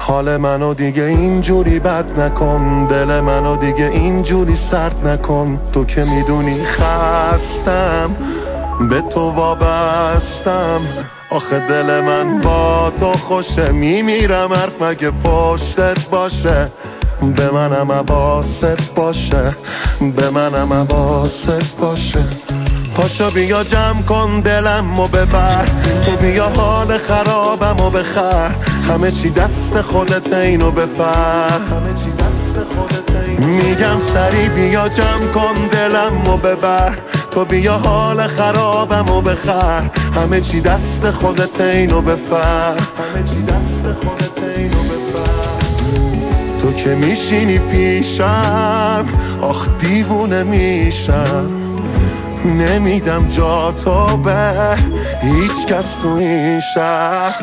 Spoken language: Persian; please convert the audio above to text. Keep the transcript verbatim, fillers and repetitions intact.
حال منو دیگه اینجوری بد نکن، دل منو دیگه اینجوری سرد نکن. تو که میدونی خستم، به تو وابستم. آخه دل من با تو خوشه، میمیرم حرف مگه پشتت باشه. به منم حواست باشه، به منم حواست باشه. پاشو بیا جمع کن دلم و ببر، تو بیا حال خرابم و بخر. همه چی دست خودت اینو بفر، میگم سری بیا جمع کن دلم و ببر. تو بیا حال خرابم و بخر. همه چی دست خودت اینو بفر، همه چی دست خودت اینو بفر. تو که میشینی پیشم آخ دیوونه میشم، نمیدم جا تو به هیچ کس تو این شهر.